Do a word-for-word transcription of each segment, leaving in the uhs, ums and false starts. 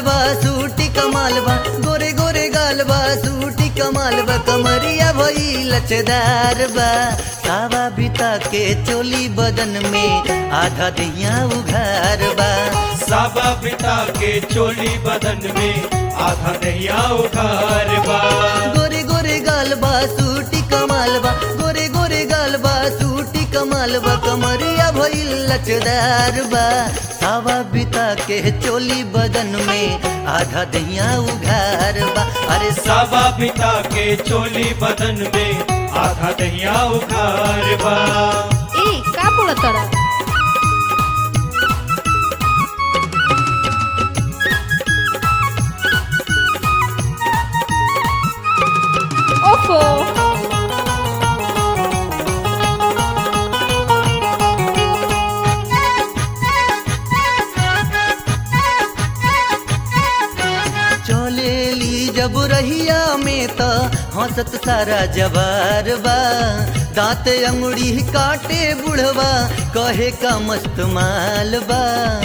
बा सूटी कमाल बा गोरे गोरे गाल बा सूटी कमाल बा कमरिया भई लचदार बा सावा बिता के चोली बदन में आधा दिया उघार बा सावा बिता के चोली बदन में आधा दहिया उघार बा गोरे गोरे गाल बा सूटी कमाल बा गोरे गोरे गाल बा सूटी कमाल बा कमरिया भई लचदार बा सावा बिता के चोली बदन में आधा दहिया उघार बा अरे सावा बिता के चोली बदन में आधा दहिया उघार बा। ए का बोलतरा ओफो चलेली जब रहिया में त हंसत सारा जवार बा दांत अंगुड़ी काटे बुढ़वा कहे का मस्त माल बा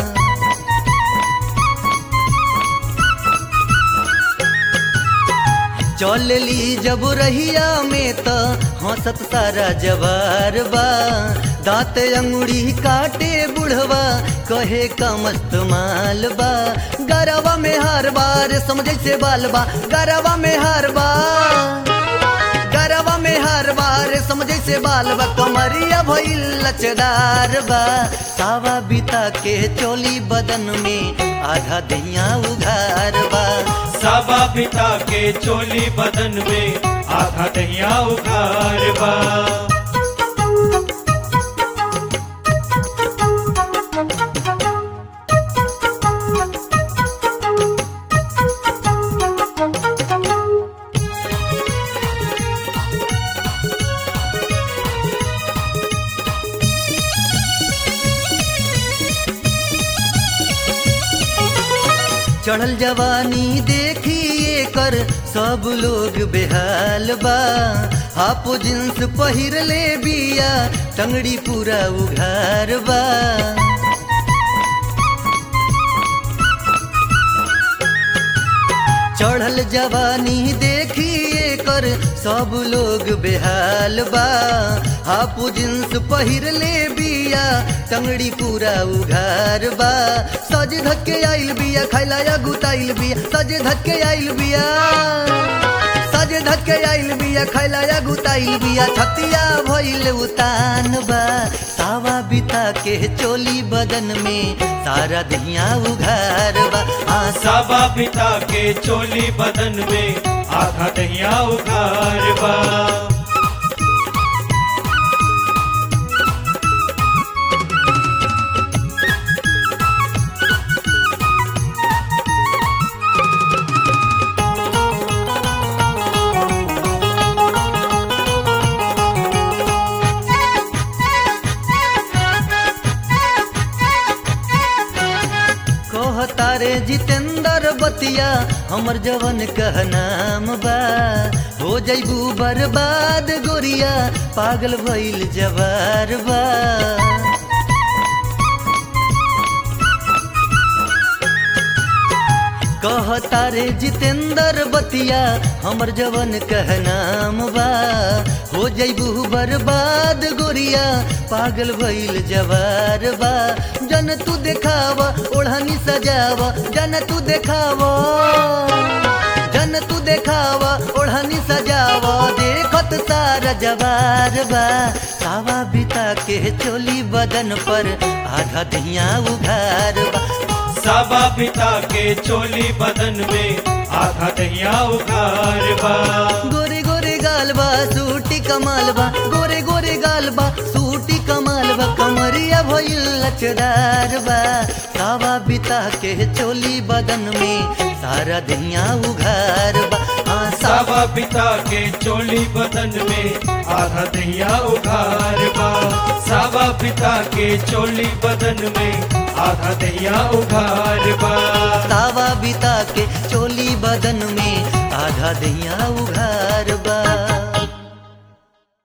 चलेली जब रहिया में त हंसत सारा जवार बा दांत अंगुड़ी काटे बुढ़वा कहे का मस्त माल बा गरवा में हर बार समझे से बाल बा गरवा में हर बार गरवा में हर बार समझे से बाल बा कमरिया भइल लचदार बा सावा बिता के चोली बदन में आधा दहिया उघार बा सावा बिता के चोली बदन में आधा दहिया उघार बा। चढ़ल जवानी देखिए कर सब लोग बेहाल बा हाफो जींस पहिर ले बिया टंगड़ी पूरा उघार बा चढ़ल जवानी देखिए कर सब लोग बेहाल बा हाफो जींस पहिर ले बिया टंगड़ी पूरा उघार बा सज धक्के आइल बिया खैला या गुताइल बिया सज धक्के आइल बिया सज धक्के आइल बिया खैला या गुताइल बिया छतिया भइल उतान बा सावा बिता के चोली बदन में सारा दहिया उघार बा हाँ सावा बिता के चोली बदन में आधा दहिया उघार बा। तारे जितेंद्र बतिया हमर जवन कह नाम बा हो जैबू बर्बाद गोरिया पागल भइल जवार बा कह तारे जितेंद्र बतिया हमर जवन कह नाम बा हो जैबू बर्बाद गोरिया पागल भइल जवार बा जन तू देखावा ओढ़नी सजावा जन तू देखावा जन तू देखावा ओढ़नी सजावा देखत सारा जवार बा सावा बिता के चोली बदन पर आधा दहिया उघार बा सावा बिता के चोली बदन में आधा दहिया उघार बा गोरे गोरे गाल बा सूटी कमाल बा गोरे गोरे गाल बा सूटी कमाल बा कमरिया भइल लचदार बा सावा बिता के चोली बदन में सारा दहिया उघार बा हाँ सावा बिता के चोली बदन में आधा दहिया उघार बा सावा बिता के चोली बदन में आधा दहिया उघार बा सावा बिता के चोली बदन में आधा दहिया उघार बा।